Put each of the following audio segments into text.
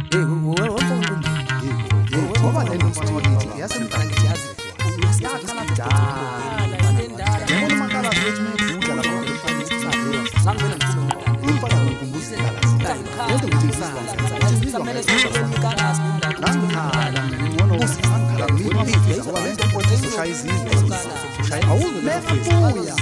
ngoba le nostalgia yasemqangiyazi yakhala kudala yabona makala wethu meduda lapho kufanele sangena umfana ngumbuzi dala lento ngiyisaba samele sizonikanazi ngakhala ngibona usanghala ngiphi ngoba lento mfowethu ushaya izizwe ushaya awuze lefuya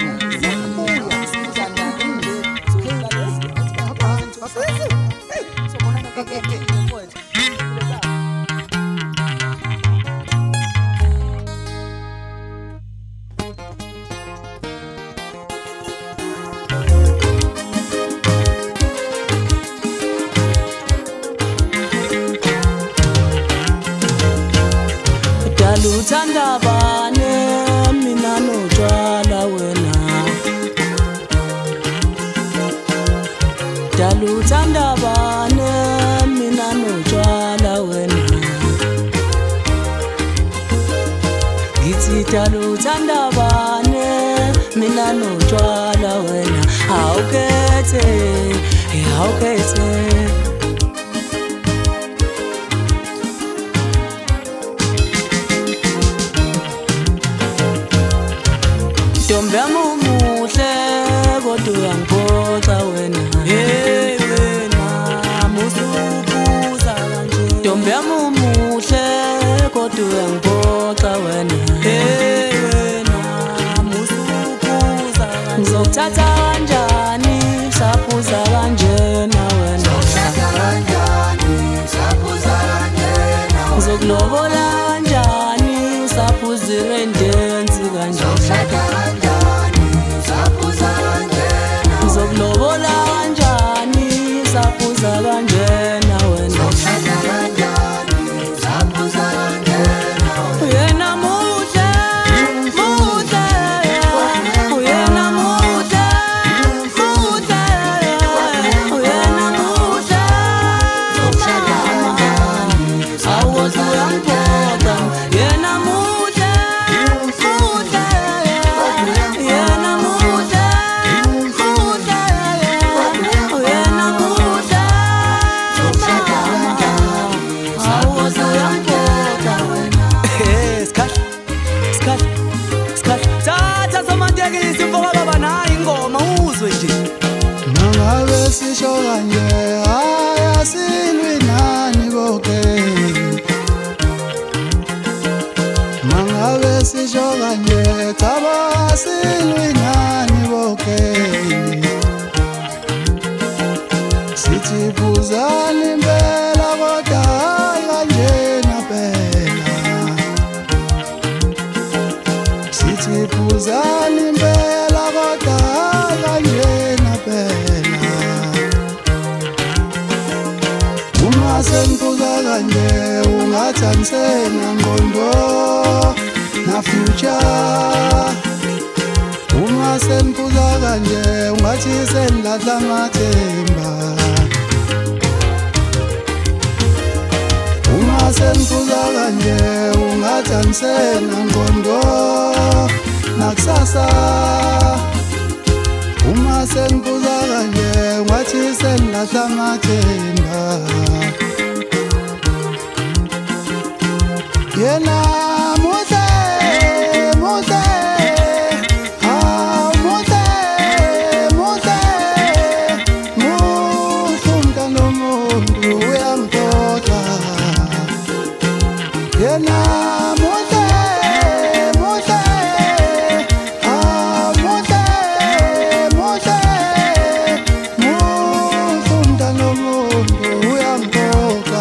Uthanda bane mina notshwala wena Uthanda bane mina notshwala wena Ngithi uthanda bane mina notshwala wena Awukhethe Ntombi yami umuhle kodwa uyangiphoxa wena hey wena musuphuza kanje Ntombi yami umuhle kodwa uyangiphoxa wena hey wena musuphuza kanje Ngizokuthatha kanjani saphuza kanjena wena Ngizokuthatha kanjani saphuza kanjena Ngizokulobola kanjani usaphuzire ndenzi kanjena Ngizokulobola kanjani saphuza kanjena wena Uyena muhle Uyena muhle Uyena muhle Awuthi uyangiphoxa Yena muhle Yena muhle Mangabe sisho kanje ayasilwi nani boke Mangabe sisho kanje chaba silwi nani boke Sithi buzani impela kodwa kanjena phela Sithi buzani impela kodwa kanjena phela Uma sengibuza kanje ungathanisena ngqondo na future Uma sengibuza kanje ungathi senilahla amathemba Uma sengibuza kanje ungathanisena ngqondo nakusasa Uma sengibuza kanje ungathi senilahla amathemba Yena muhle umntwana womuntu uyangiphoxa Yena muhle umntwana womuntu uyangiphoxa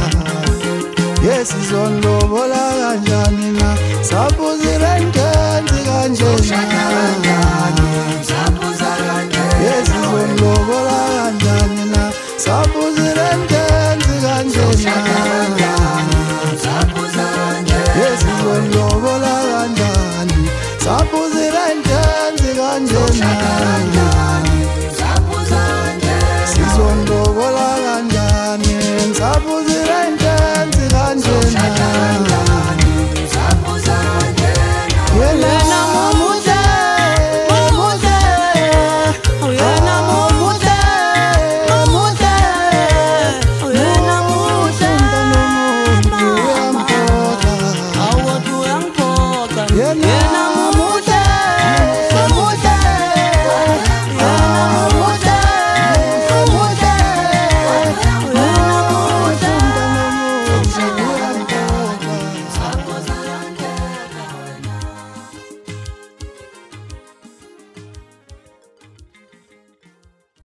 Sizonlobola kanjani na saphuzire ndenzi kanjena Sizonlobola kanjani na saphuzire ndenzi kanjena Sizonlobola kanjani saphuzire ndenzi kanjena Sizonlobola kanjani saphuzire ndenzi kanjena Yena muhle Uyena muhle yena